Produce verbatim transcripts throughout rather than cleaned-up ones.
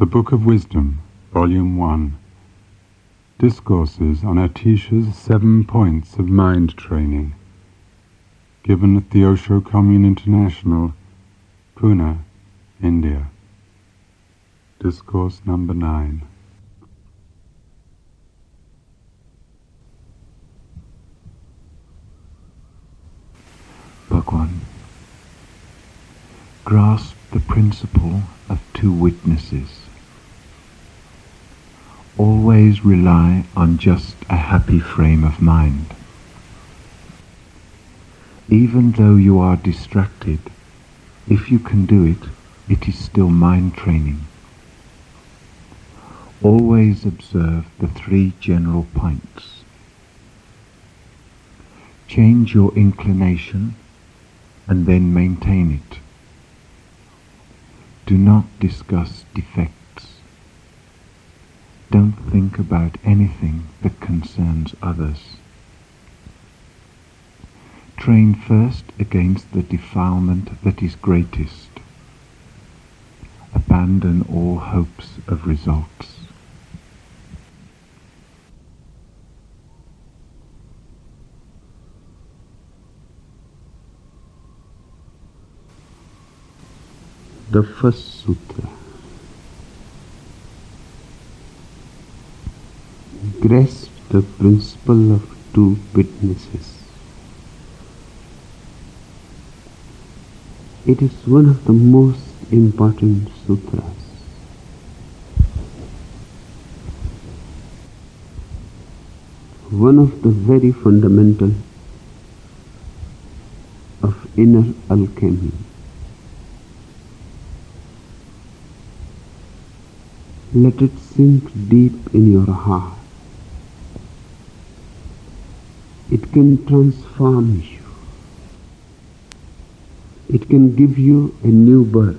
The Book of Wisdom, Volume one. Discourses on Atisha's Seven Points of Mind Training. Given at the Osho Commune International, Pune, India. Discourse number nine. Bhagwan, grasp the principle of two witnesses. Always rely on just a happy frame of mind. Even though you are distracted, if you can do it, it is still mind training. Always observe the three general points. Change your inclination and then maintain it. Do not discuss defects. Don't think about anything that concerns others. Train first against the defilement that is greatest. Abandon all hopes of results. The first sutra. Grasp the principle of two witnesses. It is one of the most important sutras. One of the very fundamental of inner alchemy. Let it sink deep in your heart. It can transform you. It can give you a new birth,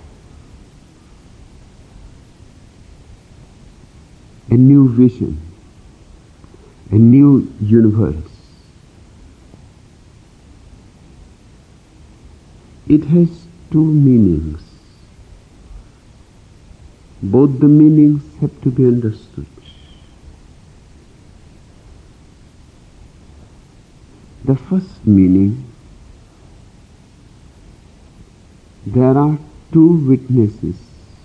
a new vision, a new universe. It has two meanings. Both the meanings have to be understood. The first meaning, there are two witnesses.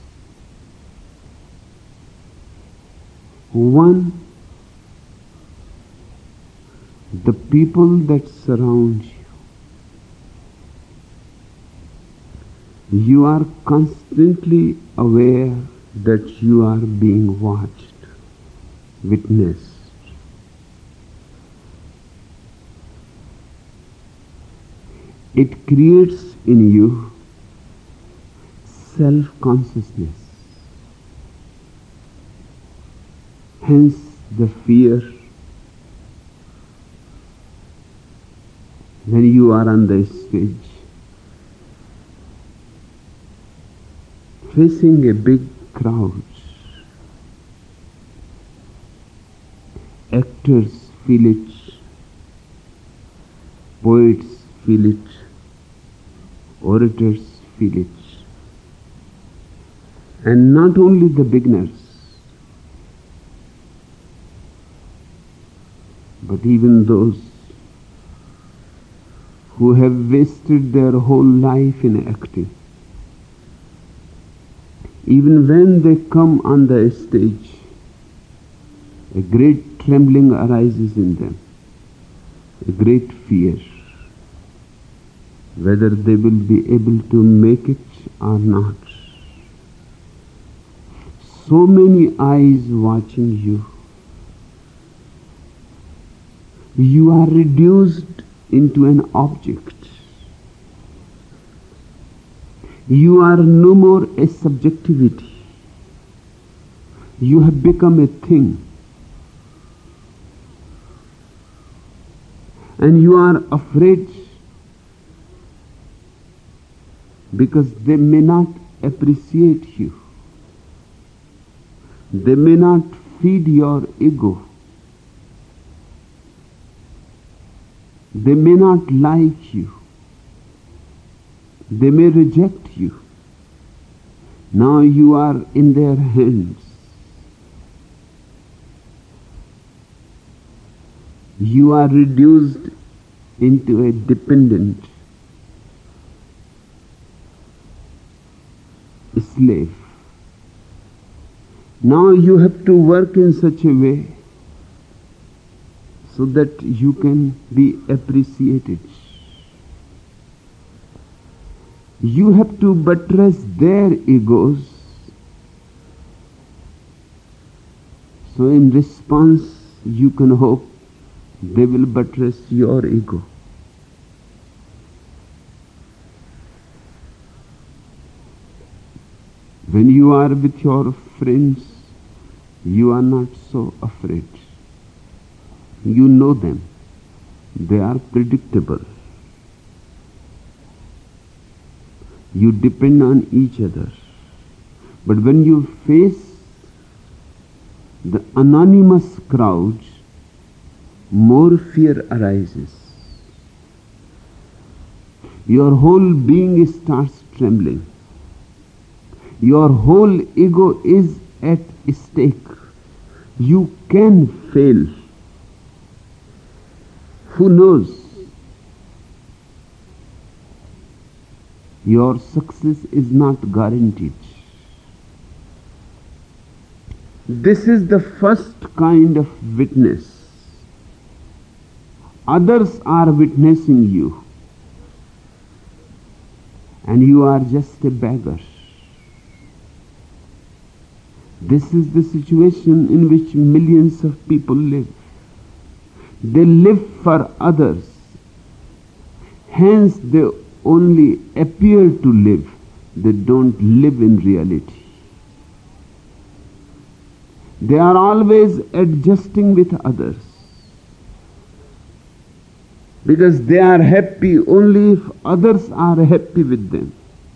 One, the people that surround you. You are constantly aware that you are being watched, witnessed. It creates in you self-consciousness. Hence the fear when you are on the stage, facing a big crowd. Actors feel it, poets feel it, orators feel it. And not only the beginners, but even those who have wasted their whole life in acting. Even when they come on the stage, a great trembling arises in them, a great fear, whether they will be able to make it or not. So many eyes watching you. You are reduced into an object. You are no more a subjectivity. You have become a thing. And you are afraid because they may not appreciate you. They may not feed your ego. They may not like you. They may reject you. Now you are in their hands. You are reduced into a dependent slave. Now you have to work in such a way so that you can be appreciated. You have to buttress their egos, so in response you can hope they will buttress your ego. When you are with your friends, you are not so afraid. You know them. They are predictable. You depend on each other. But when you face the anonymous crowds, more fear arises. Your whole being starts trembling. Your whole ego is at stake. You can fail. Who knows? Your success is not guaranteed. This is the first kind of witness. Others are witnessing you, and you are just a beggar. This is the situation in which millions of people live. They live for others. Hence they only appear to live. They don't live in reality. They are always adjusting with others, because they are happy only if others are happy with them.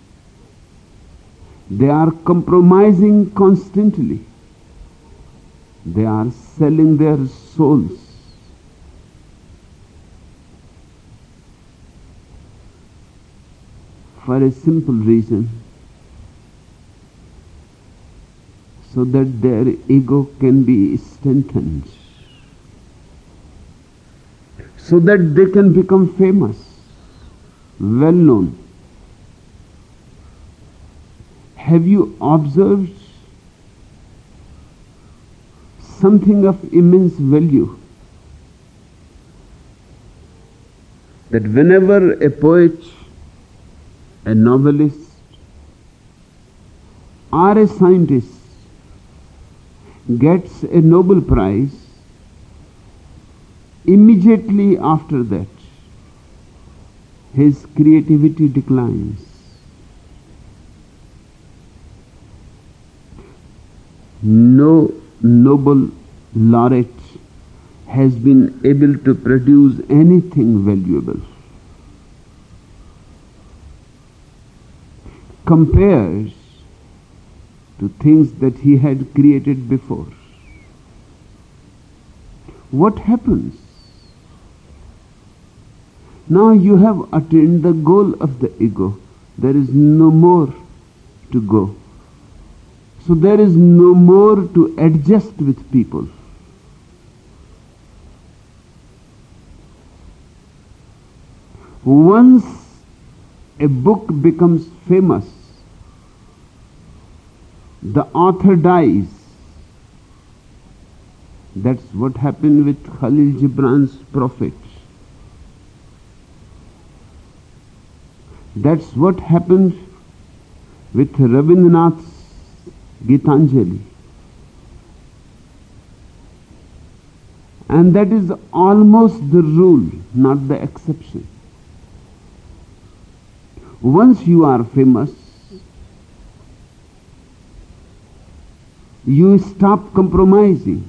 They are compromising constantly. They are selling their souls. For a simple reason, so that their ego can be strengthened, so that they can become famous, well known. Have you observed something of immense value? That whenever a poet, a novelist, or a scientist gets a Nobel Prize, immediately after that his creativity declines. No Nobel laureate has been able to produce anything valuable compared to things that he had created before. What happens? Now you have attained the goal of the ego. There is no more to go. So there is no more to adjust with people. Once a book becomes famous, the author dies. That's what happened with Khalil Gibran's Prophet. That's what happened with Rabindranath's Gitanjali. And that is almost the rule, not the exception. Once you are famous, you stop compromising.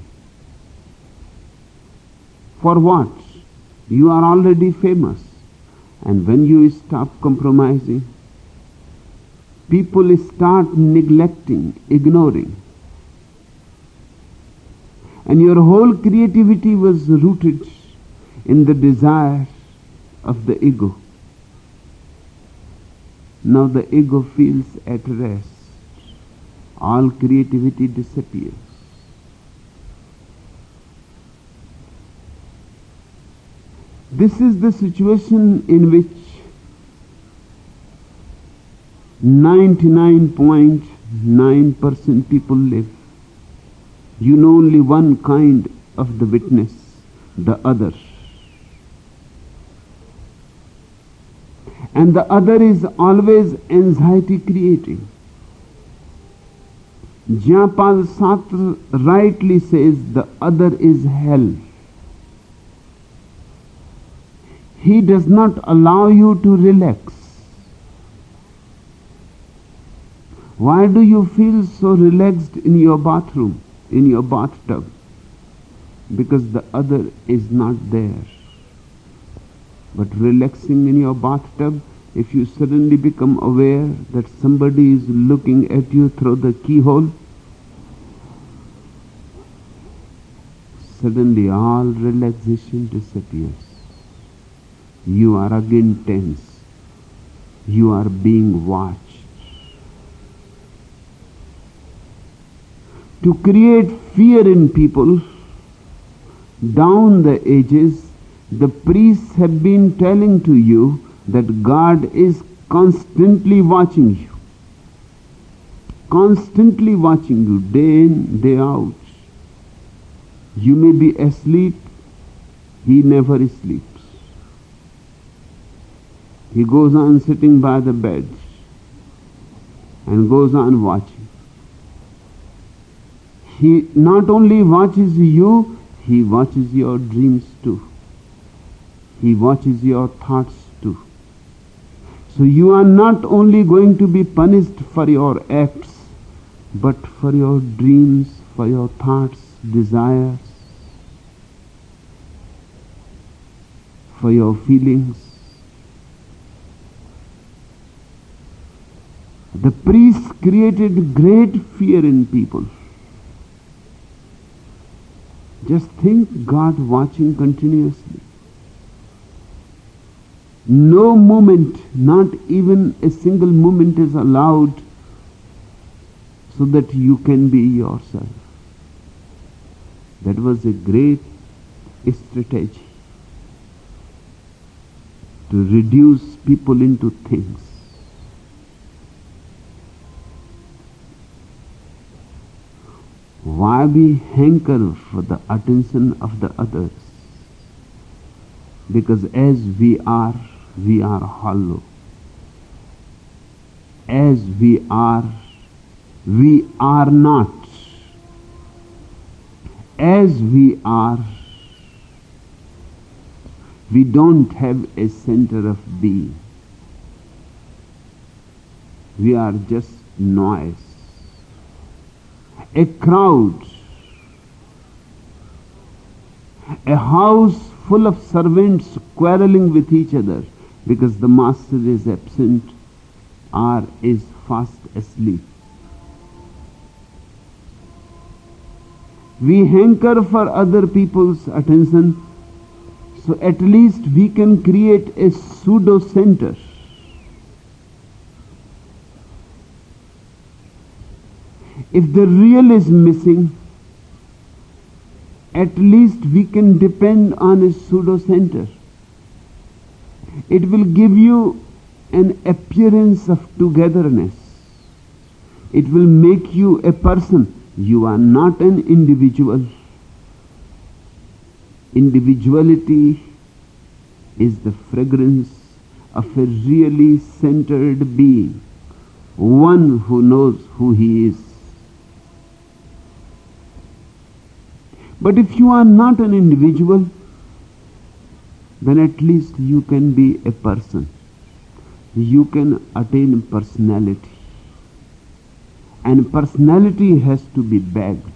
For what? You are already famous. And when you stop compromising, people start neglecting, ignoring. And your whole creativity was rooted in the desire of the ego. Now the ego feels at rest. all creativity disappears. This is the situation in which ninety-nine point nine percent people live. You know only one kind of the witness, the other. And the other is always anxiety creating. Jean-Paul Sartre rightly says the other is hell. He does not allow you to relax. Why do you feel so relaxed in your bathroom, in your bathtub? Because the other is not there. But relaxing in your bathtub, if you suddenly become aware that somebody is looking at you through the keyhole, suddenly all relaxation disappears. You are again tense. You are being watched. To create fear in people, down the ages, the priests have been telling to you that God is constantly watching you. Constantly watching you, day in, day out. You may be asleep, He never sleeps. He goes on sitting by the bed and goes on watching. He not only watches you, He watches your dreams too. He watches your thoughts too. So you are not only going to be punished for your acts, but for your dreams, for your thoughts, desires, for your feelings. The priests created great fear in people. Just think God watching continuously. No moment, not even a single moment is allowed so that you can be yourself. That was a great strategy to reduce people into things. Why we hanker for the attention of the others? Because as we are, we are hollow. As we are, we are not. As we are, we don't have a center of being. We are just noise. A crowd, a house full of servants quarreling with each other because the master is absent or is fast asleep. We hanker for other people's attention, so at least we can create a pseudo center. If the real is missing, at least we can depend on a pseudo center. It will give you an appearance of togetherness. It will make you a person. You are not an individual. Individuality is the fragrance of a really centered being, one who knows who he is. But if you are not an individual, then at least you can be a person. You can attain personality. And personality has to be bagged.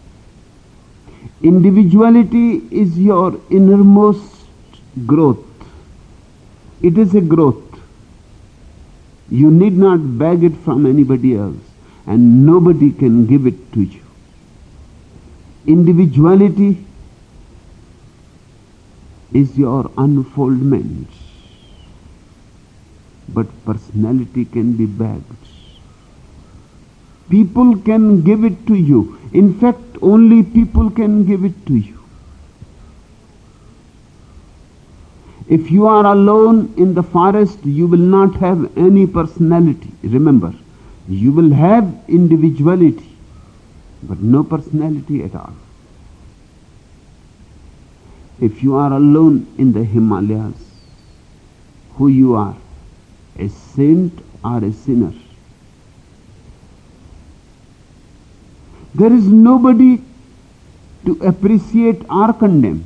Individuality is your innermost growth. It is a growth. You need not beg it from anybody else, and nobody can give it to you. Individuality is your unfoldment, but personality can be bagged. People can give it to you. In fact, only people can give it to you. If you are alone in the forest, you will not have any personality. Remember, you will have individuality, but no personality at all. If you are alone in the Himalayas, who you are, a saint or a sinner? There is nobody to appreciate or condemn.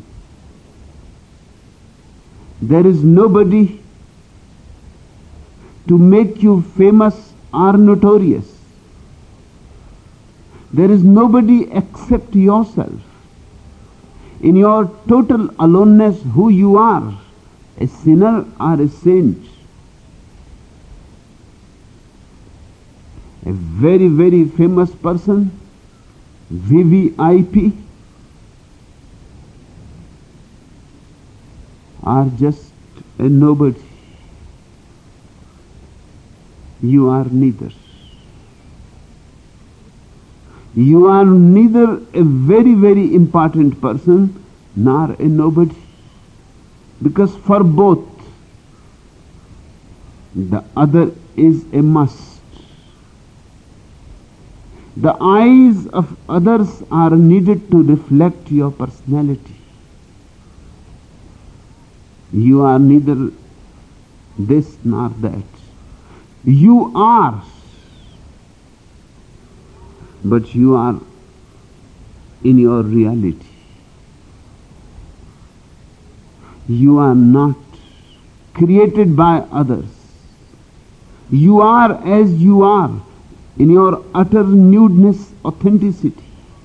There is nobody to make you famous or notorious. There is nobody except yourself. In your total aloneness, who you are, a sinner or a saint. A very, very famous person, V V I P, are just a nobody. You are neither. You are neither a very, very important person nor a nobody. Because for both, the other is a must. The eyes of others are needed to reflect your personality. You are neither this nor that. You are, but you are in your reality. You are not created by others. You are as you are in your utter nudeness, authenticity.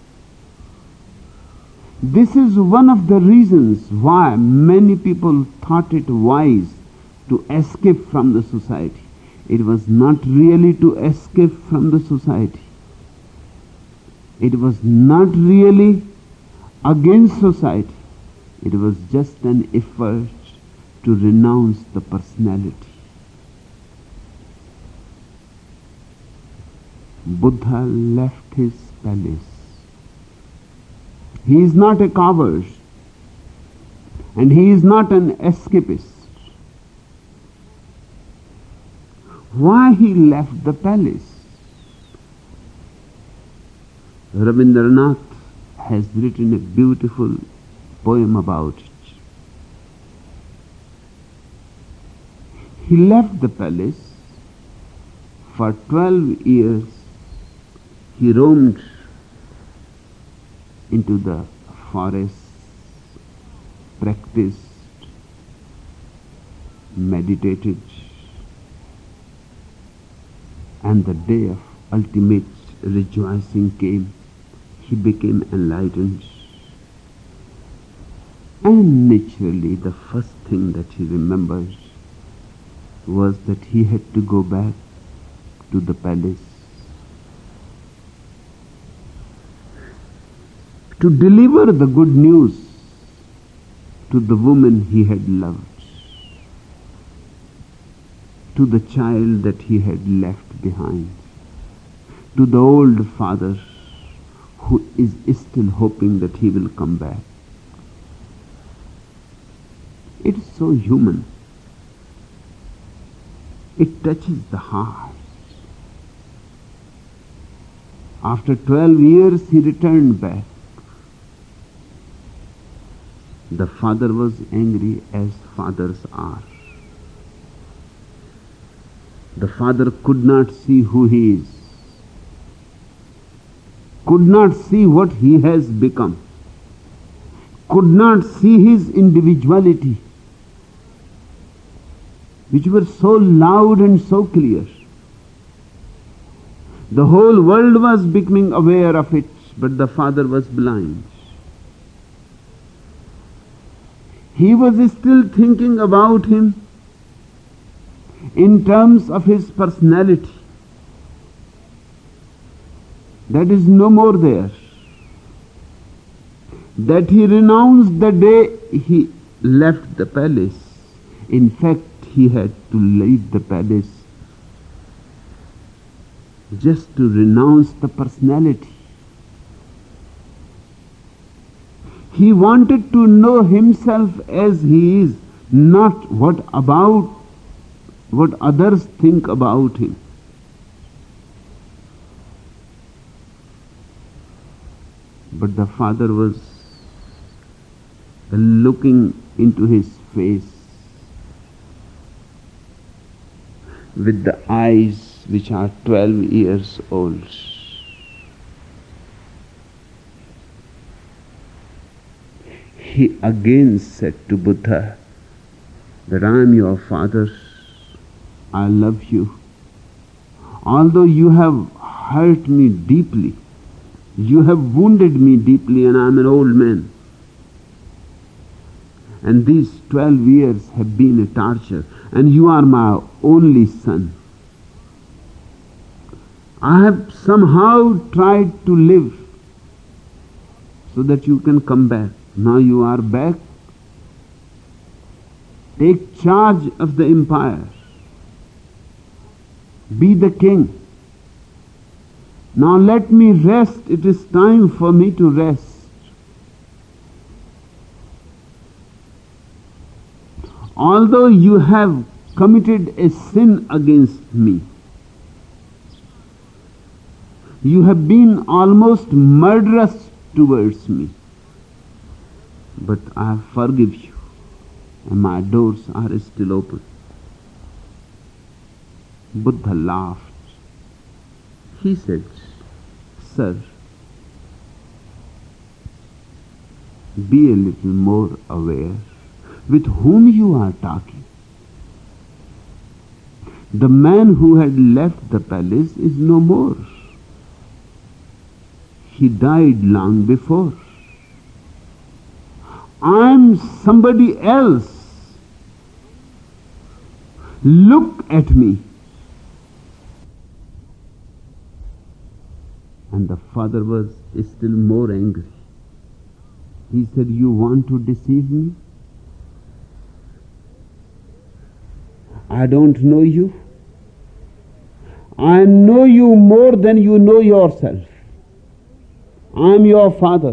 This is one of the reasons why many people thought it wise to escape from the society. It was not really to escape from the society. It was not really against society. It was just an effort to renounce the personality. Buddha left his palace. He is not a coward, and he is not an escapist. Why he left the palace? Rabindranath has written a beautiful poem about it. He left the palace. For twelve years he roamed into the forest, practiced, meditated, and the day of ultimate rejoicing came. He became enlightened. And naturally, the first thing that he remembered was that he had to go back to the palace to deliver the good news to the woman he had loved, to the child that he had left behind, to the old father who is still hoping that he will come back. It is so human. It touches the heart. After twelve years he returned back. The father was angry, as fathers are. The father could not see who he is, could not see what he has become, could not see his individuality, which were so loud and so clear. The whole world was becoming aware of it, but the father was blind. He was still thinking about him in terms of his personality. That is no more there. That he renounced the day he left the palace. In fact, he had to leave the palace just to renounce the personality. He wanted to know himself as he is, not what about what others think about him. But the father was looking into his face with the eyes which are twelve years old. He again said to Buddha that I am your father, I love you. Although you have hurt me deeply, you have wounded me deeply, and I am an old man. And these twelve years have been a torture, and you are my only son. I have somehow tried to live so that you can come back. Now you are back. Take charge of the empire. Be the king. Now let me rest. It is time for me to rest. Although you have committed a sin against me, you have been almost murderous towards me, but I forgive you, and my doors are still open. Buddha laughed. He said, Sir, be a little more aware with whom you are talking. The man who had left the palace is no more. He died long before. I am somebody else. Look at me. And the father was still more angry. He said, you want to deceive me? I don't know you. I know you more than you know yourself. I am your father.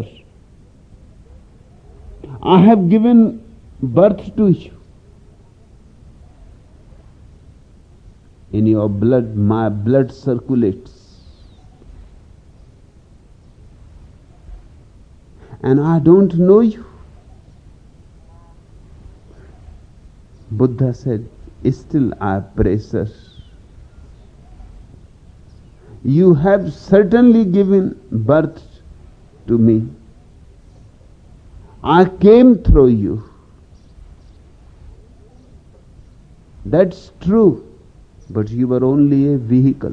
I have given birth to you. In your blood, my blood circulates. And I don't know you. Buddha said, still I pray, sir. You have certainly given birth to me. I came through you. That's true, but you were only a vehicle.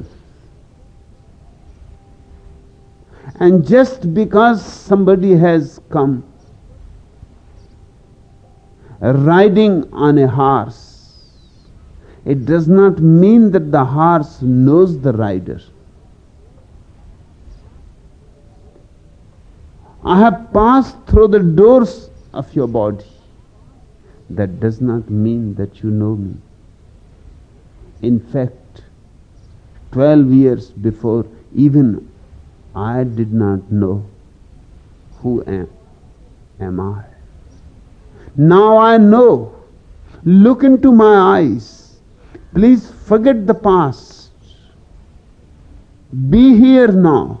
And just because somebody has come riding on a horse, it does not mean that the horse knows the rider. I have passed through the doors of your body. That does not mean that you know me. In fact, twelve years before, even I did not know who am, am I. Now I know. Look into my eyes. Please forget the past. Be here now.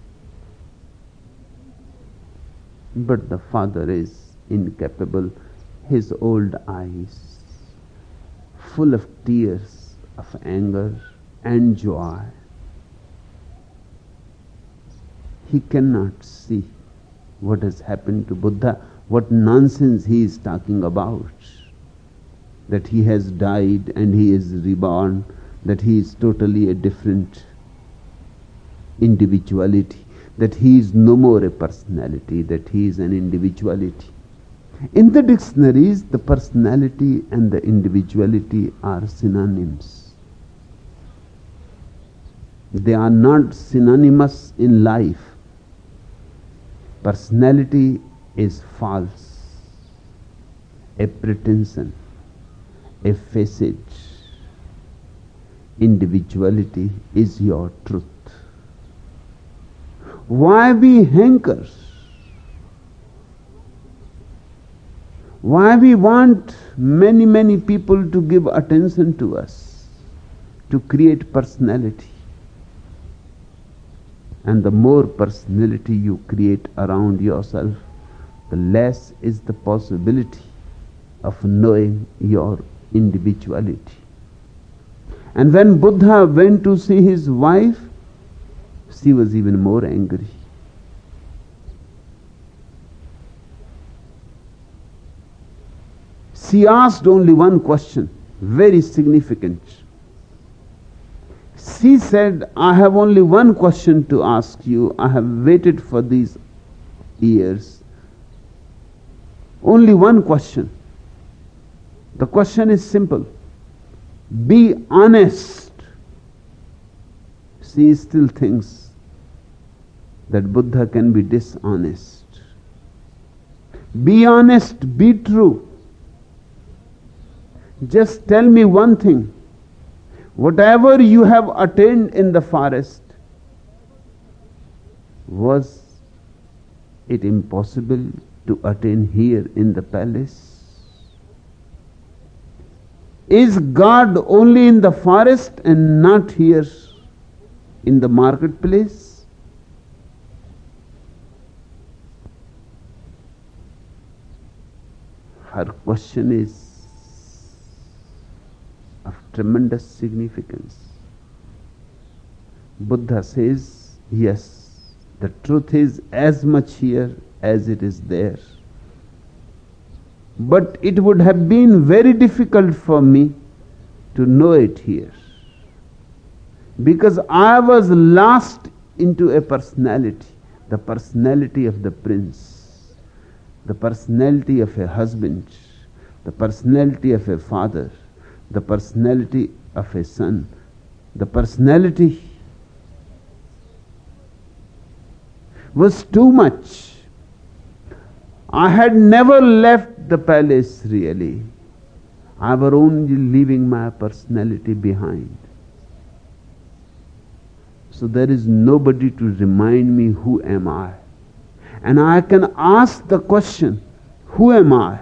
But the father is incapable. His old eyes, full of tears of anger and joy. He cannot see what has happened to Buddha, what nonsense he is talking about. That he has died and he is reborn, that he is totally a different individuality, that he is no more a personality, that he is an individuality. In the dictionaries, the personality and the individuality are synonyms. They are not synonymous in life. Personality is false, a pretension, a facade. Individuality is your truth. Why we hanker? Why we want many, many people to give attention to us, to create personality? And the more personality you create around yourself, the less is the possibility of knowing your individuality. And when Buddha went to see his wife, she was even more angry. She asked only one question, very significant. She said, I have only one question to ask you. I have waited for these years. Only one question. The question is simple. Be honest. She still thinks that Buddha can be dishonest. Be honest, be true. Just tell me one thing. Whatever you have attained in the forest, was it impossible to attain here in the palace? Is God only in the forest and not here in the marketplace? Her question is of tremendous significance. Buddha says, yes, the truth is as much here as it is there. But it would have been very difficult for me to know it here, because I was lost into a personality, the personality of the prince, the personality of a husband, the personality of a father, the personality of a son, the personality was too much. I had never left the palace really. I was only leaving my personality behind. So there is nobody to remind me who am I. And I can ask the question, who am I?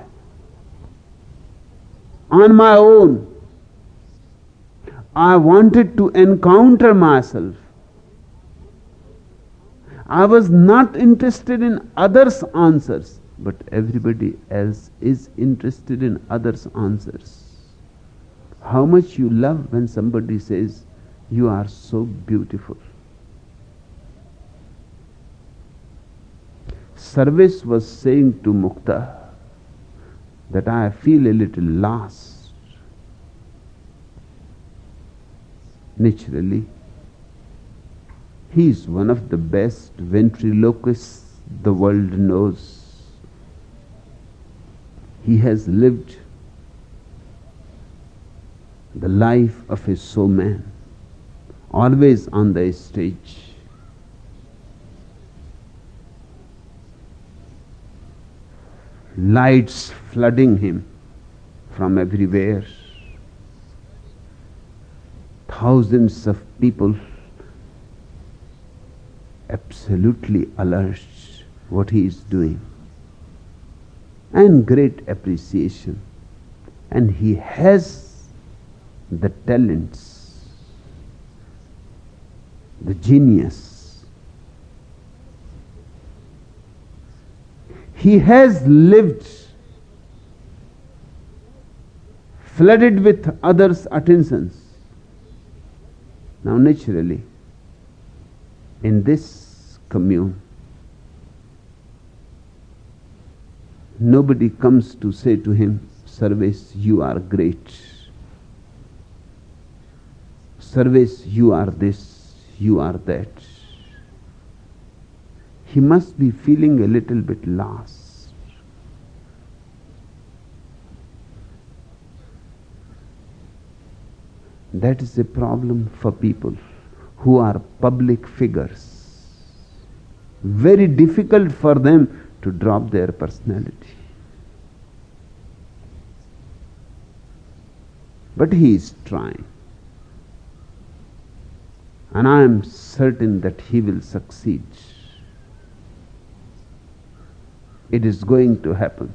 On my own. I wanted to encounter myself. I was not interested in others' answers, but everybody else is interested in others' answers. How much you love when somebody says, you are so beautiful. Sarvesh was saying to Mukta that I feel a little lost. Naturally, he is one of the best ventriloquists the world knows. He has lived the life of a showman, always on the stage. Lights flooding him from everywhere. Thousands of people absolutely alert what he is doing. And great appreciation. And he has the talents, the genius. He has lived flooded with others' attentions. Now naturally, in this commune, nobody comes to say to him, Sarvesh, you are great. Sarvesh, you are this, you are that. He must be feeling a little bit lost. That is a problem for people who are public figures. Very difficult for them to drop their personality. But he is trying. And I am certain that he will succeed. it is going to happen.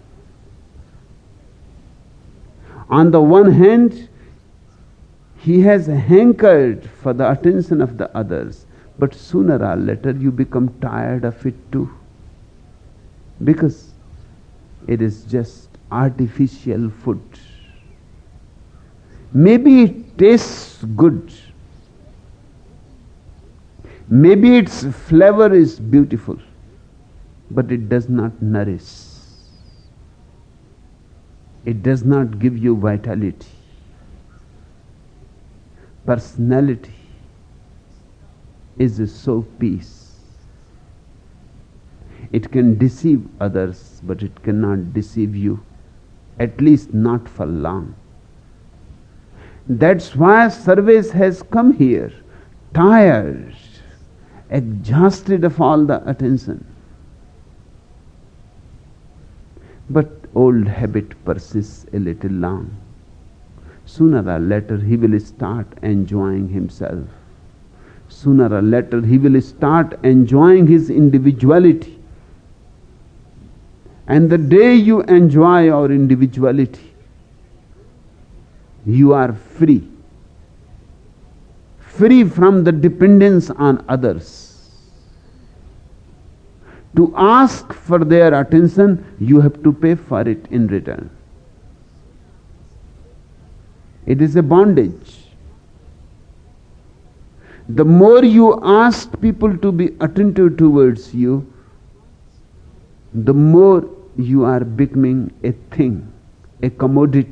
On the one hand, he has hankered for the attention of the others, but sooner or later you become tired of it too, because it is just artificial food. Maybe it tastes good, maybe its flavor is beautiful, but it does not nourish. It does not give you vitality, personality is a showpiece. It can deceive others, but it cannot deceive you, at least not for long. That's why Sarves has come here, tired, exhausted of all the attention. But old habit persists a little long. Sooner or later he will start enjoying himself. Sooner or later he will start enjoying his individuality. And the day you enjoy your individuality, you are free. Free from the dependence on others. To ask for their attention, you have to pay for it in return. It is a bondage. The more you ask people to be attentive towards you, the more you are becoming a thing, a commodity,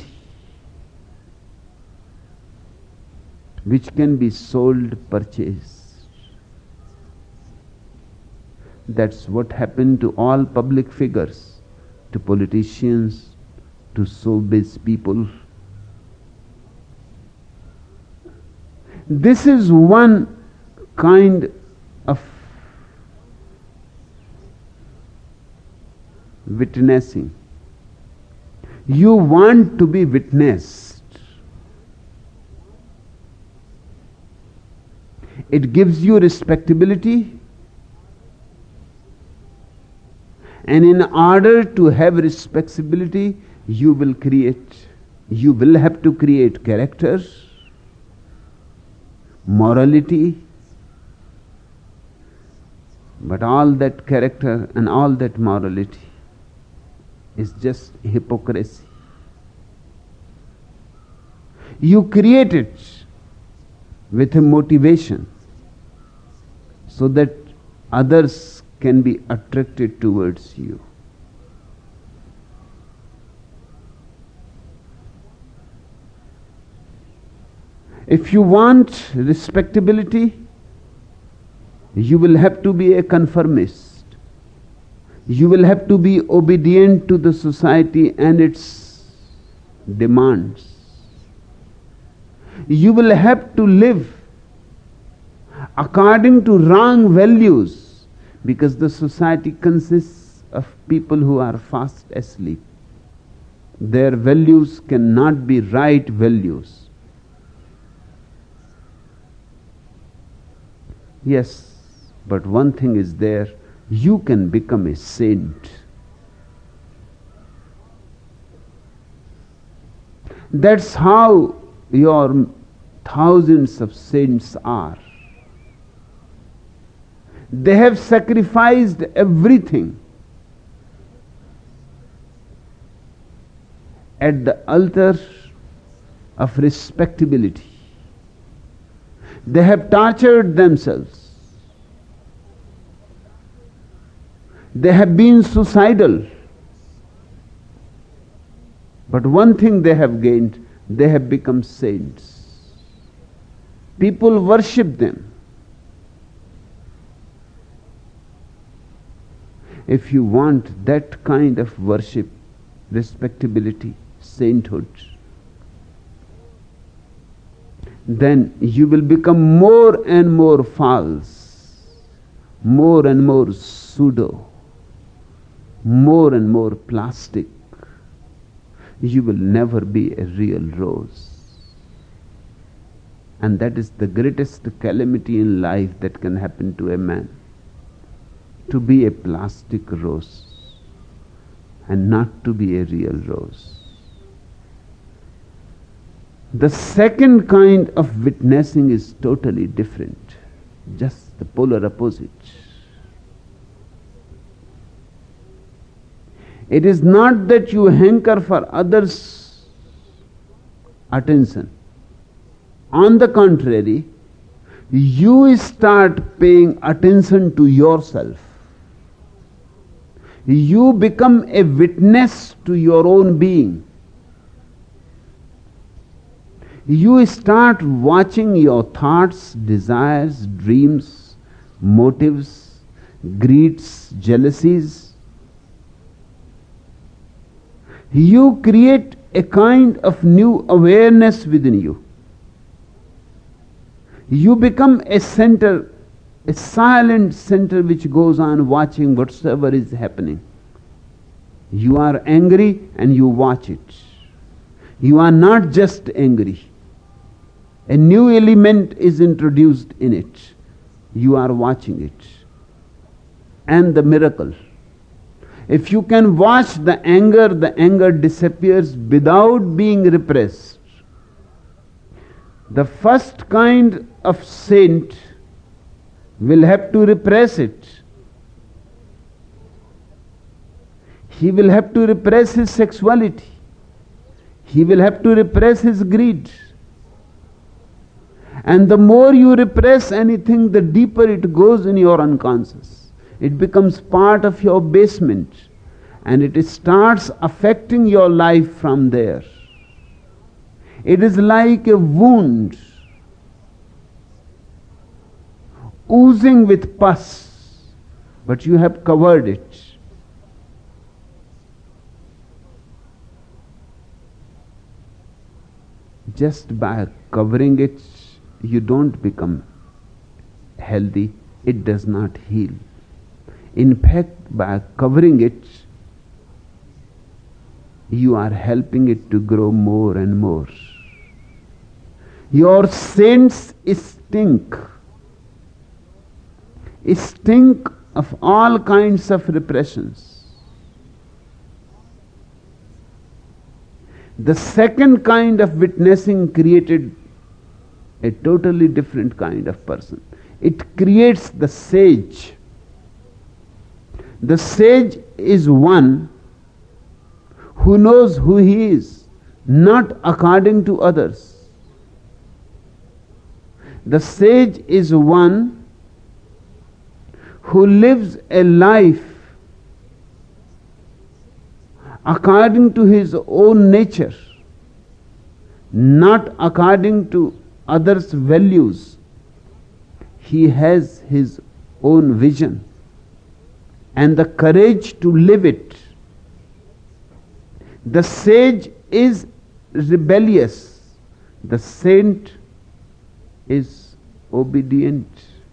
which can be sold, purchased. That's what happened to all public figures, to politicians, to showbiz people. This is one kind of witnessing. You want to be witnessed. It gives you respectability. And in order to have respectability, you will create, you will have to create character, morality. But all that character and all that morality is just hypocrisy. You create it with a motivation so that others can be attracted towards you. If you want respectability, you will have to be a conformist. You will have to be obedient to the society and its demands. You will have to live according to wrong values, because the society consists of people who are fast asleep. Their values cannot be right values. Yes, but one thing is there, you can become a saint. That's how your thousands of saints are. They have sacrificed everything at the altar of respectability. They have tortured themselves. They have been suicidal. But one thing they have gained, they have become saints. People worship them. If you want that kind of worship, respectability, sainthood, then you will become more and more false, more and more pseudo, more and more plastic. You will never be a real rose. And that is the greatest calamity in life that can happen to a man. To be a plastic rose, and not to be a real rose. The second kind of witnessing is totally different, just the polar opposite. It is not that you hanker for others' attention. On the contrary, you start paying attention to yourself. You become a witness to your own being. You start watching your thoughts, desires, dreams, motives, greeds, jealousies. You create a kind of new awareness within you. You become a center, a silent center which goes on watching whatsoever is happening. You are angry and you watch it. You are not just angry. A new element is introduced in it. You are watching it. And the miracle. If you can watch the anger, the anger disappears without being repressed. The first kind of saint will have to repress it. He will have to repress his sexuality. He will have to repress his greed. And the more you repress anything, the deeper it goes in your unconscious. It becomes part of your basement, and it starts affecting your life from there. It is like a wound oozing with pus, but you have covered it. Just by covering it, you don't become healthy. It does not heal. In fact, by covering it, you are helping it to grow more and more. Your saints stink. Stink of all kinds of repressions. The second kind of witnessing created a totally different kind of person. It creates the sage. The sage is one who knows who he is, not according to others. The sage is one who lives a life according to his own nature, not according to others' values. He has his own vision and the courage to live it. The sage is rebellious. The saint is obedient,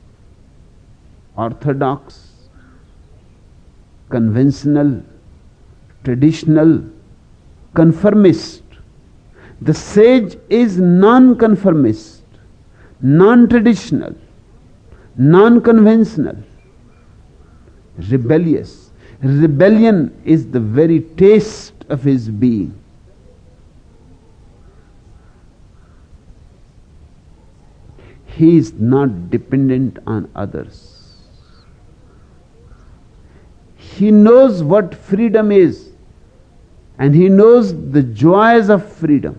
orthodox, conventional, traditional, conformist. The sage is non-conformist, non-traditional, non-conventional, rebellious. Rebellion is the very taste of his being. He is not dependent on others. He knows what freedom is, and he knows the joys of freedom.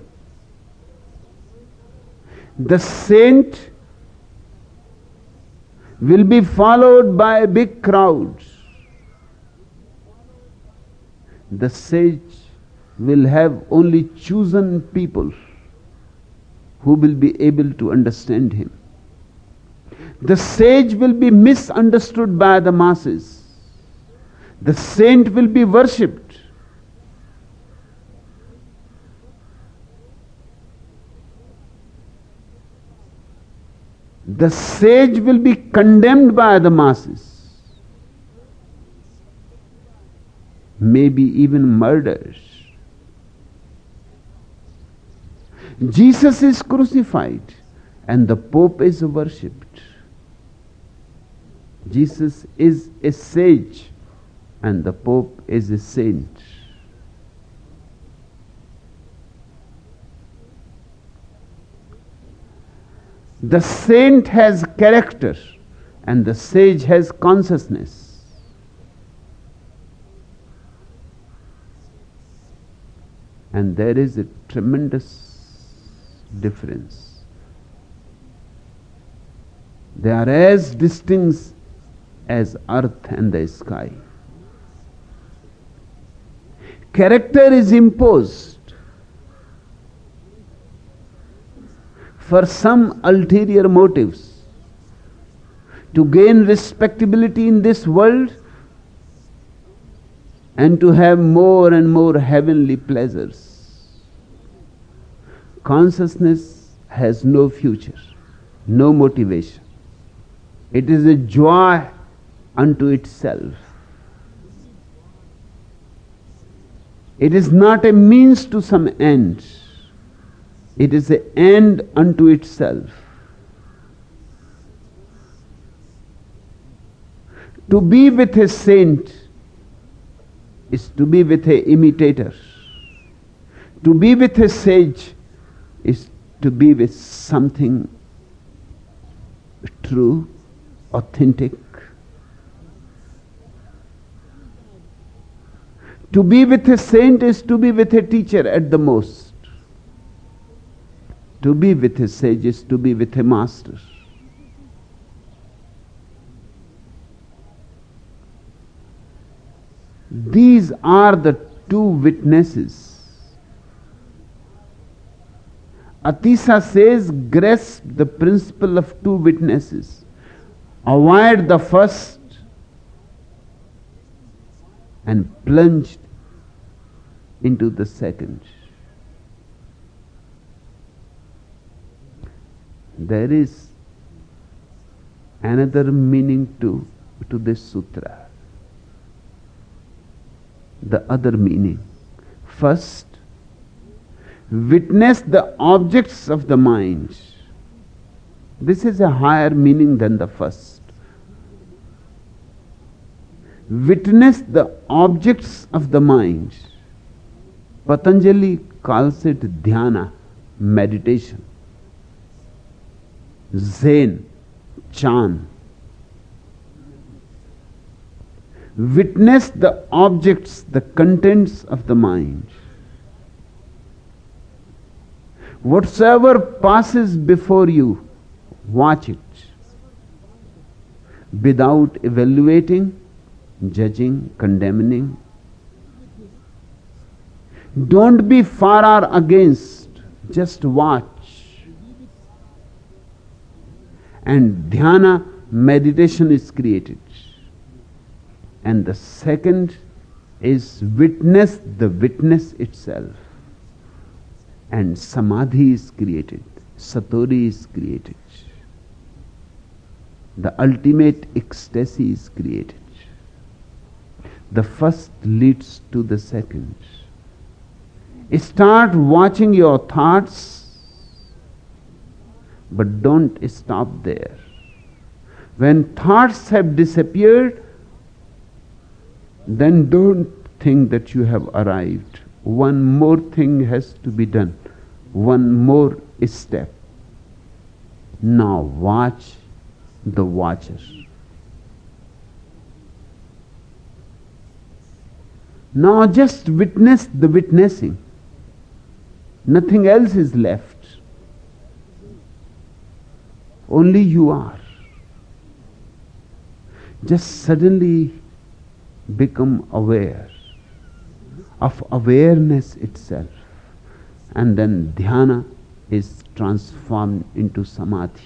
The saint will be followed by big crowds. The sage will have only chosen people who will be able to understand him. The sage will be misunderstood by the masses. The saint will be worshipped. The sage will be condemned by the masses, maybe even murdered. Jesus is crucified and the Pope is worshipped. Jesus is a sage and the Pope is a saint. The saint has character and the sage has consciousness. And there is a tremendous difference. They are as distinct as earth and the sky. Character is imposed for some ulterior motives, to gain respectability in this world and to have more and more heavenly pleasures. Consciousness has no future, no motivation. It is a joy unto itself. It is not a means to some end. It is an end unto itself. To be with a saint is to be with an imitator. To be with a sage is to be with something true, authentic. To be with a saint is to be with a teacher at the most. To be with a sage is to be with a master. These are the two witnesses. Atisa says, grasp the principle of two witnesses. Avoid the first and plunge into the second. There is another meaning to, to this sutra. The other meaning. First, witness the objects of the mind. This is a higher meaning than the first. Witness the objects of the mind. Patanjali calls it dhyana, meditation. Zen, Chan. Witness the objects, the contents of the mind. Whatsoever passes before you, watch it. Without evaluating, judging, condemning. Don't be for or against, just watch. And dhyana, meditation is created. And the second is witness the witness itself. And samadhi is created. Satori is created. The ultimate ecstasy is created. The first leads to the second. Start watching your thoughts, but don't stop there. When thoughts have disappeared, then don't think that you have arrived. One more thing has to be done. One more step. Now watch the watcher. Now just witness the witnessing. Nothing else is left. Only you are. Just suddenly become aware of awareness itself, and then dhyana is transformed into samadhi.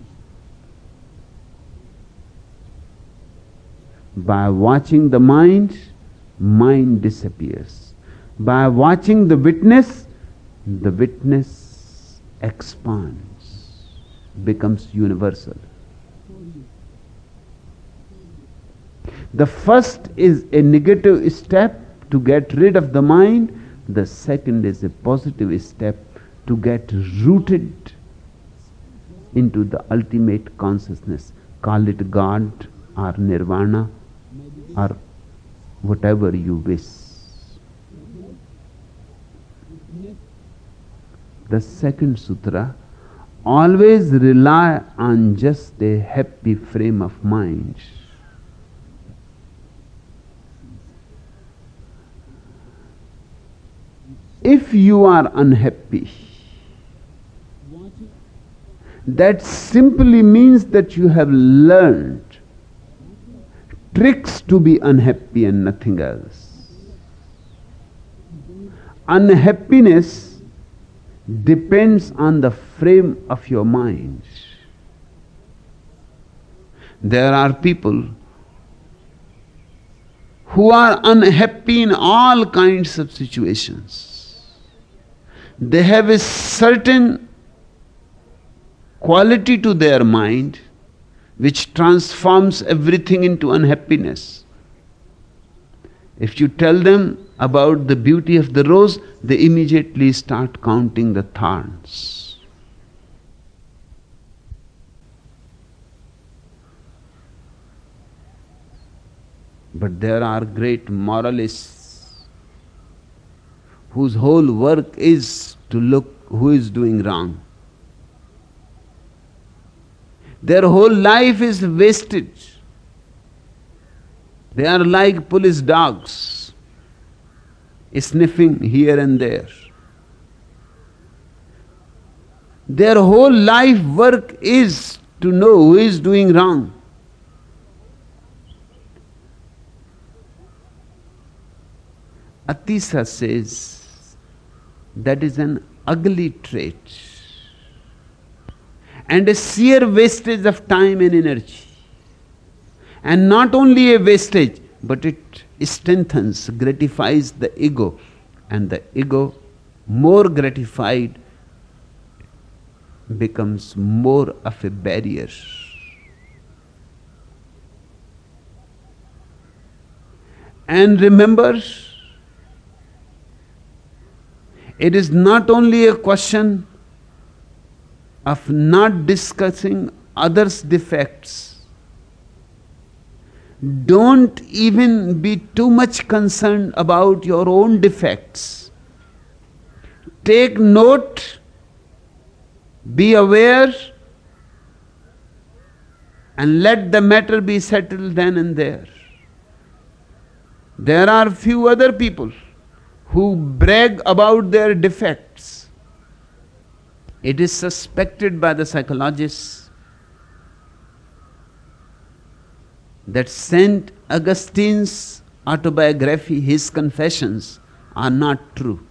By watching the mind, mind disappears. By watching the witness, the witness expands, becomes universal. The first is a negative step to get rid of the mind. The second is a positive step to get rooted into the ultimate consciousness. Call it God or Nirvana or whatever you wish. The second sutra, always rely on just a happy frame of mind. If you are unhappy, that simply means that you have learned tricks to be unhappy and nothing else. Unhappiness depends on the frame of your mind. There are people who are unhappy in all kinds of situations. They have a certain quality to their mind which transforms everything into unhappiness. If you tell them about the beauty of the rose, they immediately start counting the thorns. But there are great moralists whose whole work is to look who is doing wrong. Their whole life is wasted. They are like police dogs, sniffing here and there. Their whole life work is to know who is doing wrong. Atisa says that is an ugly trait and a sheer wastage of time and energy. And not only a wastage, but it strengthens, gratifies the ego. And the ego, more gratified, becomes more of a barrier. And remember, it is not only a question of not discussing others' defects. Don't even be too much concerned about your own defects. Take note, be aware, and let the matter be settled then and there. There are few other people who brag about their defects. It is suspected by the psychologists that Saint Augustine's autobiography, his confessions, are not true.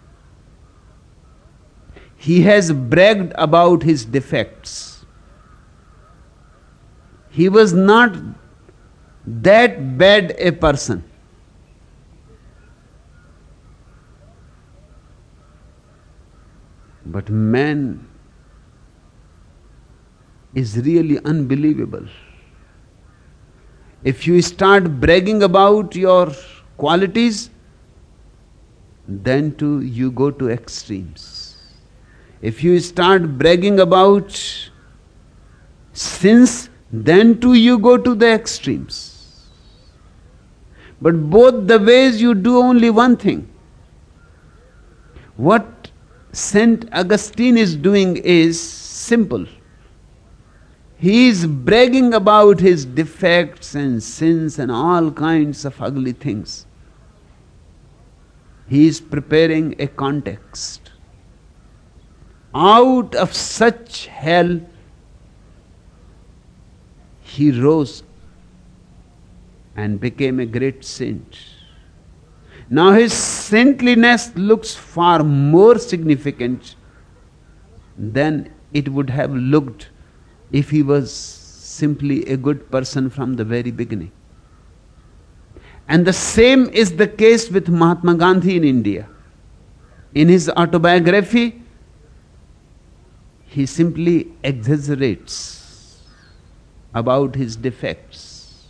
He has bragged about his defects. He was not that bad a person. But man is really unbelievable. If you start bragging about your qualities, then too you go to extremes. If you start bragging about sins, then too you go to the extremes. But both the ways you do only one thing. What Saint Augustine is doing is simple. He is bragging about his defects and sins and all kinds of ugly things. He is preparing a context. Out of such hell, he rose and became a great saint. Now his saintliness looks far more significant than it would have looked if he was simply a good person from the very beginning. And the same is the case with Mahatma Gandhi in India. In his autobiography, he simply exaggerates about his defects.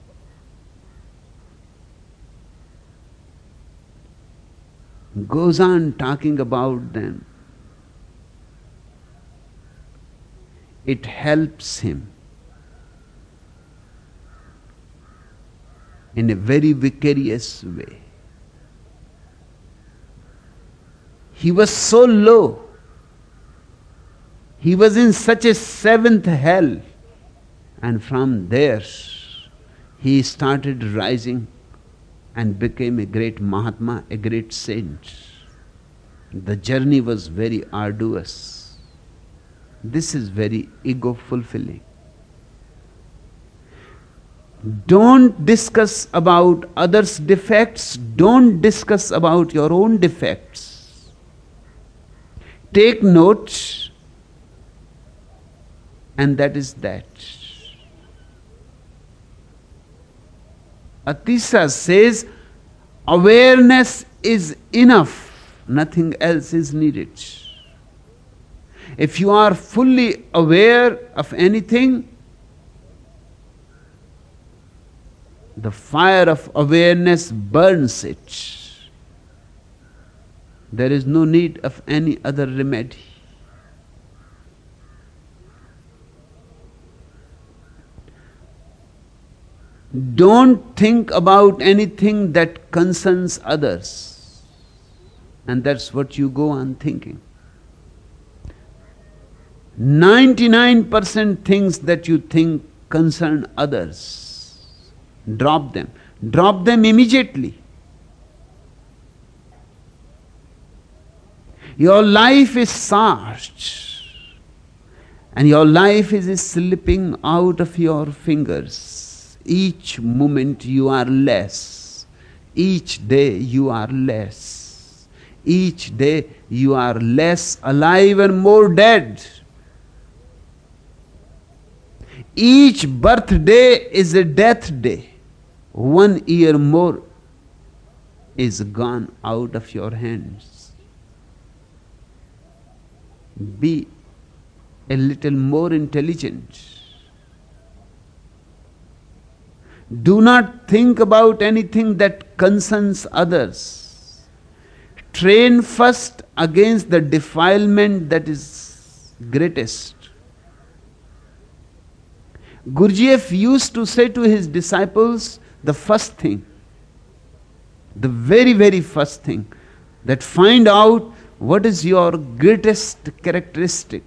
Goes on talking about them. It helps him in a very vicarious way. He was so low. He was in such a seventh hell, and from there he started rising and became a great Mahatma, a great saint. The journey was very arduous. This is very ego fulfilling. Don't discuss about others' defects. Don't discuss about your own defects. Take note, and that is that. Atisa says, awareness is enough, nothing else is needed. If you are fully aware of anything, the fire of awareness burns it. There is no need of any other remedy. Don't think about anything that concerns others. And that's what you go on thinking. ninety-nine percent things that you think concern others. Drop them. Drop them immediately. Your life is sarched, and your life is slipping out of your fingers. Each moment you are less. Each day you are less. Each day you are less alive and more dead. Each birthday is a death day. One year more is gone out of your hands. Be a little more intelligent. Do not think about anything that concerns others. Train first against the defilement that is greatest. Gurdjieff used to say to his disciples, the first thing, the very, very first thing, that find out what is your greatest characteristic.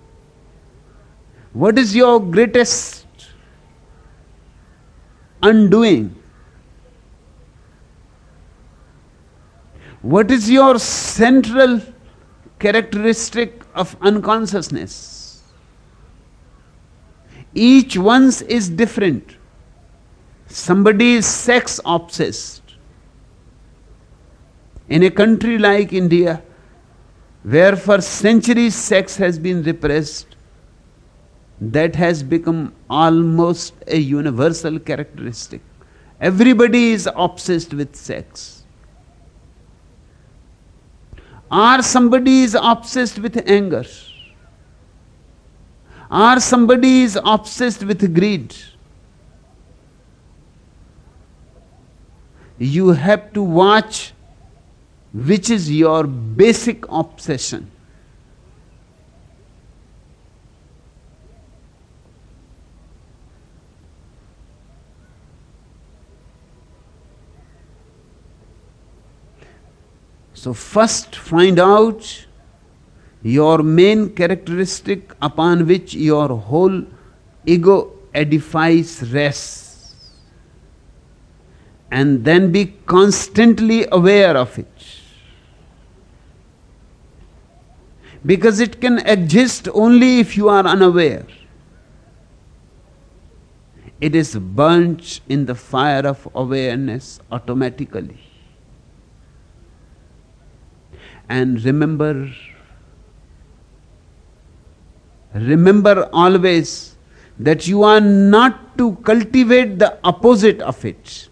What is your greatest undoing? What is your central characteristic of unconsciousness? Each one's is different. Somebody is sex obsessed. In a country like India, where for centuries sex has been repressed, that has become almost a universal characteristic. Everybody is obsessed with sex. Or somebody is obsessed with anger. Or somebody is obsessed with greed. You have to watch which is your basic obsession. So first find out your main characteristic upon which your whole ego edifies rests. And then be constantly aware of it. Because it can exist only if you are unaware. It is burnt in the fire of awareness automatically. And remember, remember always that you are not to cultivate the opposite of it.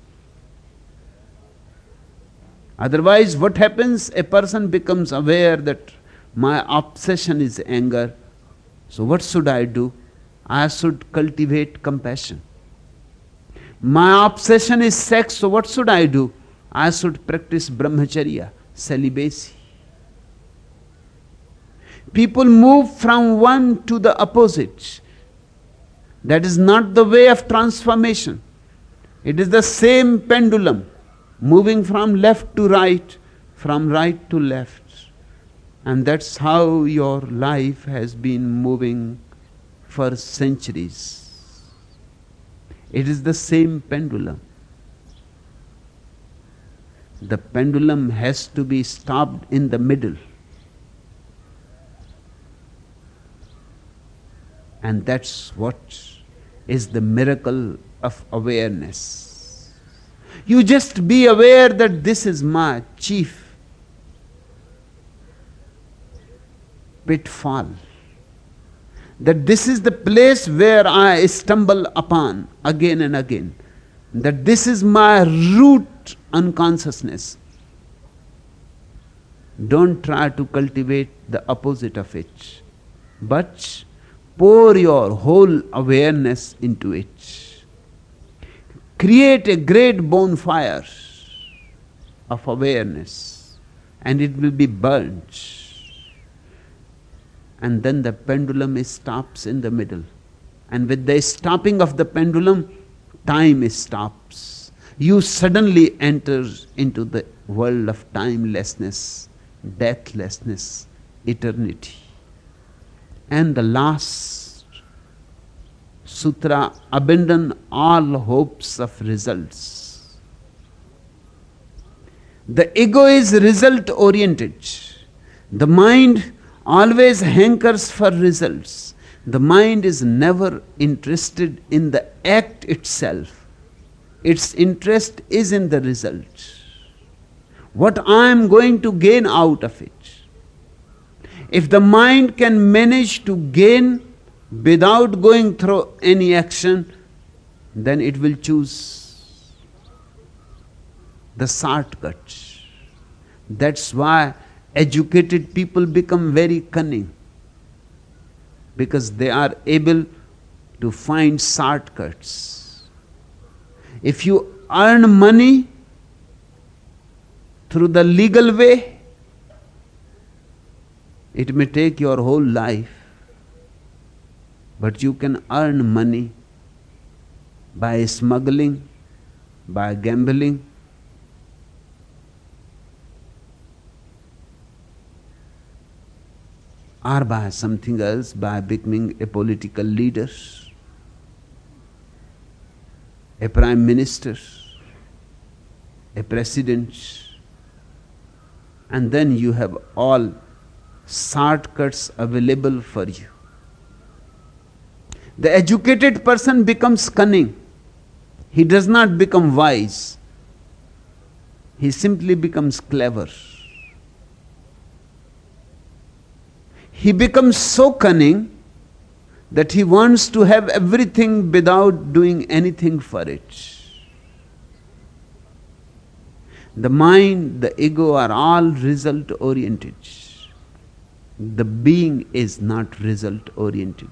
Otherwise, what happens? A person becomes aware that my obsession is anger. So what should I do? I should cultivate compassion. My obsession is sex. So what should I do? I should practice brahmacharya, celibacy. People move from one to the opposite. That is not the way of transformation. It is the same pendulum, moving from left to right, from right to left. And that's how your life has been moving for centuries. It is the same pendulum. The pendulum has to be stopped in the middle. And that's what is the miracle of awareness. You just be aware that this is my chief pitfall. That this is the place where I stumble upon again and again. That this is my root unconsciousness. Don't try to cultivate the opposite of it, but pour your whole awareness into it. Create a great bonfire of awareness, and it will be burnt. And then the pendulum stops in the middle. And with the stopping of the pendulum, time stops. You suddenly enter into the world of timelessness, deathlessness, eternity. And the last sutra, abandon all hopes of results. The ego is result oriented. The mind always hankers for results. The mind is never interested in the act itself. Its interest is in the result. What I am going to gain out of it. If the mind can manage to gain without going through any action, then it will choose the shortcut. That's why educated people become very cunning, because they are able to find shortcuts. If you earn money through the legal way, it may take your whole life, but you can earn money by smuggling, by gambling, or by something else, by becoming a political leader, a prime minister, a president, and then you have all shortcuts available for you. The educated person becomes cunning. He does not become wise. He simply becomes clever. He becomes so cunning that he wants to have everything without doing anything for it. The mind, the ego are all result oriented. The being is not result oriented.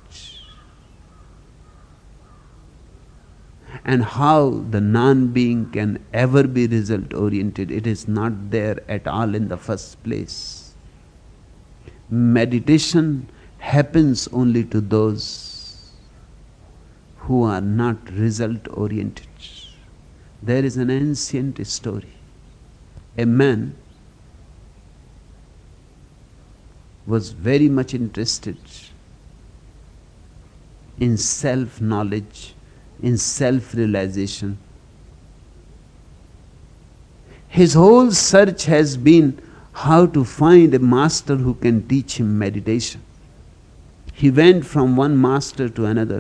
And how the non-being can ever be result oriented? It is not there at all in the first place. Meditation happens only to those who are not result oriented. There is an ancient story. A man was very much interested in self-knowledge, in self-realization. His whole search has been how to find a master who can teach him meditation. He went from one master to another,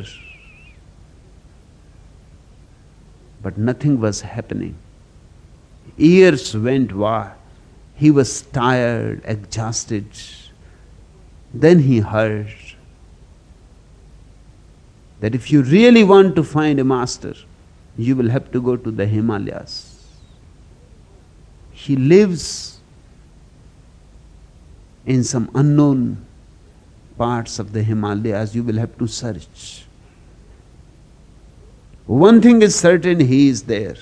but nothing was happening. Years went by. He was tired, exhausted. Then he heard that if you really want to find a master, you will have to go to the Himalayas. He lives in some unknown parts of the Himalayas. You will have to search. One thing is certain, he is there.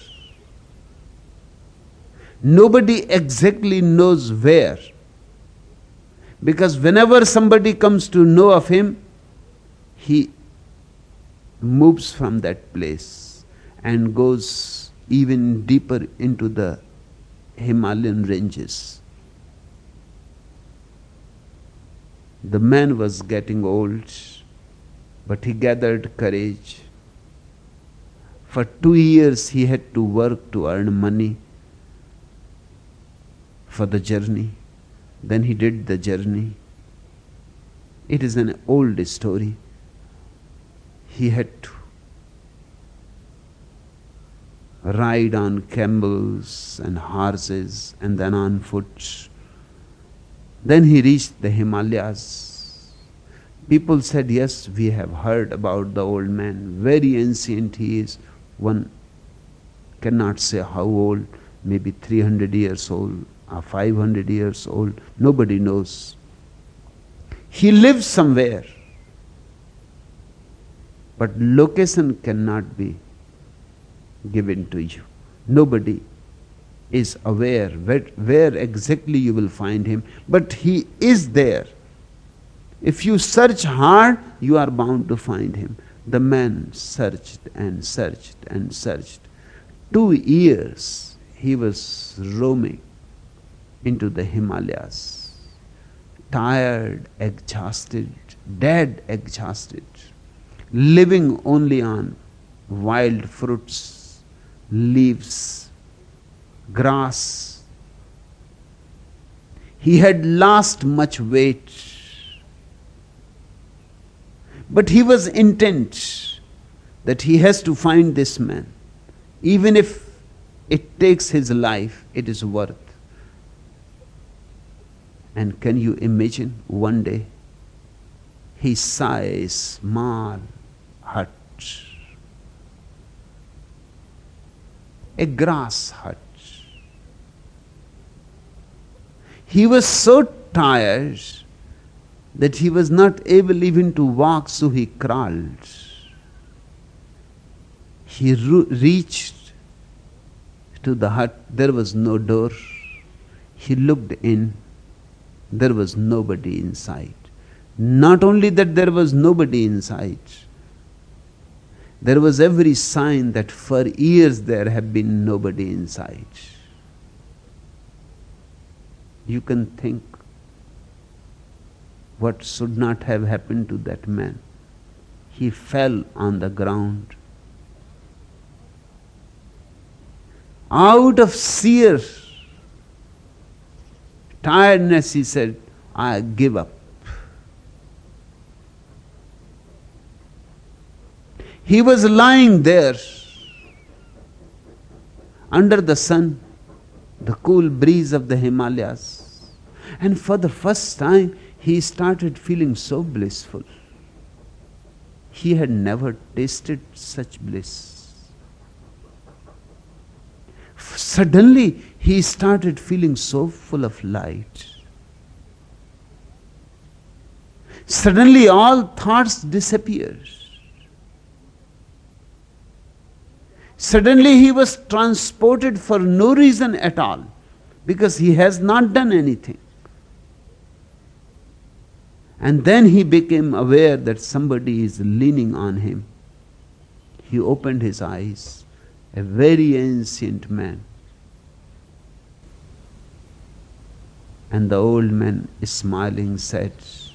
Nobody exactly knows where, because whenever somebody comes to know of him, he moves from that place and goes even deeper into the Himalayan ranges. The man was getting old, but he gathered courage. For two years he had to work to earn money for the journey. Then he did the journey. It is an old story. He had to ride on camels and horses and then on foot. Then he reached the Himalayas. People said, yes, we have heard about the old man. Very ancient he is. One cannot say how old, maybe three hundred years old or five hundred years old. Nobody knows. He lives somewhere. But location cannot be given to you. Nobody is aware where, where exactly you will find him. But he is there. If you search hard, you are bound to find him. The man searched and searched and searched. Two years he was roaming into the Himalayas. Tired, exhausted, dead, exhausted. Living only on wild fruits, leaves, grass. He had lost much weight. But he was intent that he has to find this man. Even if it takes his life, it is worth. And can you imagine one day he saw a small hut, a grass hut. He was so tired that he was not able even to walk, so he crawled. He re- reached to the hut. There was no door. He looked in. There was nobody inside. Not only that there was nobody inside, there was every sign that for years there have been nobody inside. You can think what should not have happened to that man. He fell on the ground. Out of sheer tiredness, he said, I give up. He was lying there under the sun, the cool breeze of the Himalayas. And for the first time, he started feeling so blissful. He had never tasted such bliss. Suddenly, he started feeling so full of light. Suddenly, all thoughts disappeared. Suddenly, he was transported for no reason at all, because he has not done anything. And then he became aware that somebody is leaning on him. He opened his eyes, a very ancient man. And the old man, smiling, said,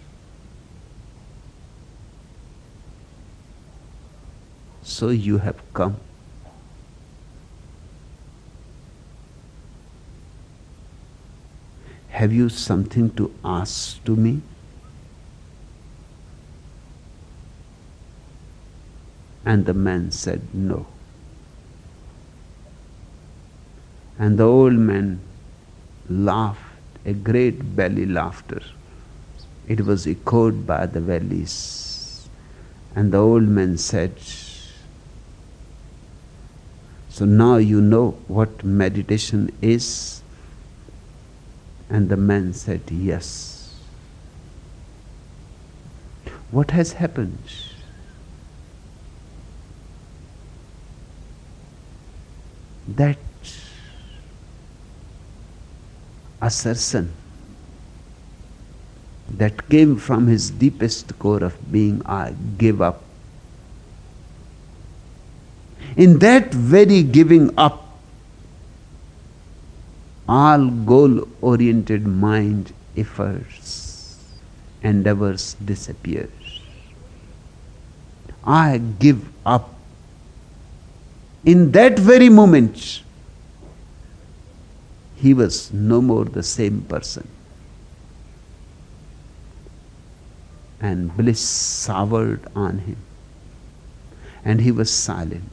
so you have come. Have you something to ask to me? And the man said, no. And the old man laughed, a great belly laughter. It was echoed by the valleys. And the old man said, so now you know what meditation is? And the man said, yes. What has happened? That assertion that came from his deepest core of being, I give up. In that very giving up, all goal-oriented mind efforts endeavors disappear. I give up. In that very moment, he was no more the same person. And bliss soured on him. And he was silent.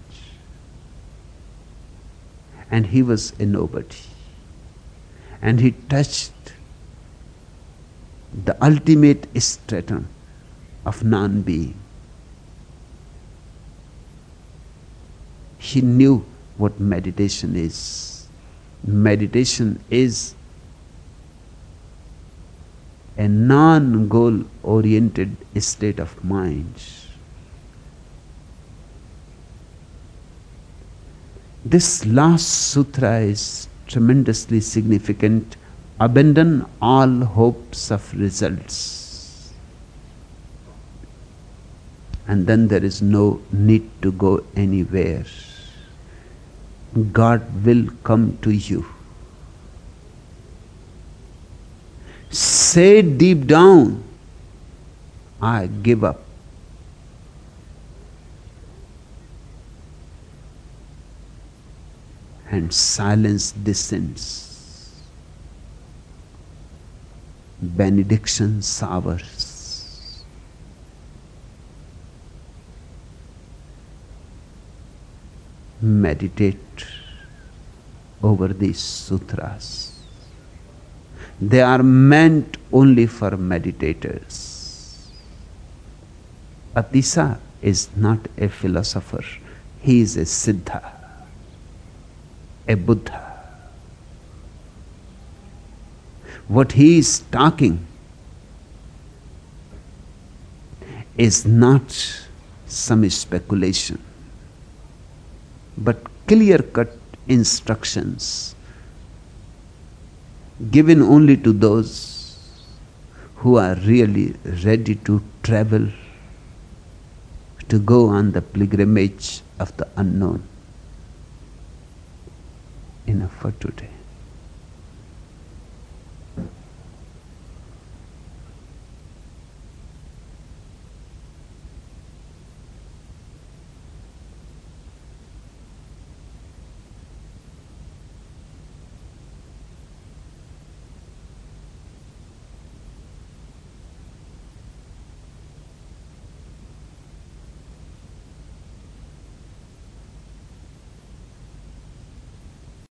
And he was a nobody. And he touched the ultimate stratum of non-being. He knew what meditation is. Meditation is a non-goal oriented state of mind. This last sutra is tremendously significant. Abandon all hopes of results. And then there is no need to go anywhere. God will come to you. Say deep down, I give up. And silence descends. Benediction showers. Meditate over these sutras. They are meant only for meditators. Atisa is not a philosopher. He is a Siddha, a Buddha. What he is talking is not some speculation, but clear-cut instructions given only to those who are really ready to travel, to go on the pilgrimage of the unknown. Enough for today.